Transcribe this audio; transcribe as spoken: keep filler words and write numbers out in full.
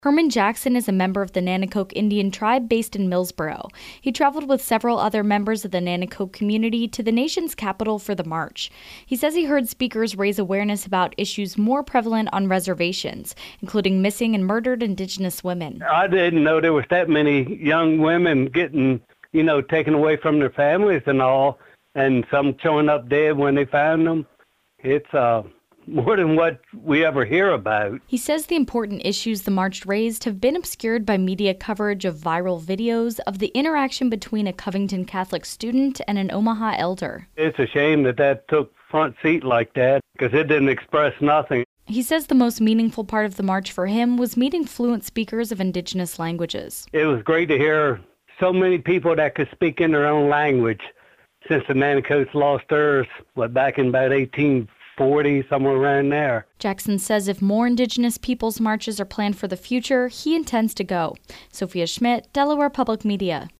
Herman Jackson is a member of the Nanticoke Indian tribe based in Millsboro. He traveled with several other members of the Nanticoke community to the nation's capital for the march. He says he heard speakers raise awareness about issues more prevalent on reservations, including missing and murdered Indigenous women. I didn't know there was that many young women getting, you know, taken away from their families and all, and some showing up dead when they found them. It's uh more than what we ever hear about. He says the important issues the march raised have been obscured by media coverage of viral videos of the interaction between a Covington Catholic student and an Omaha elder. It's a shame that that took front seat like that, because it didn't express nothing. He says the most meaningful part of the march for him was meeting fluent speakers of Indigenous languages. It was great to hear so many people that could speak in their own language, since the Nanticoke lost theirs, what, back in about eighteen forty, somewhere around there. Jackson says if more Indigenous peoples' marches are planned for the future, he intends to go. Sophia Schmidt, Delaware Public Media.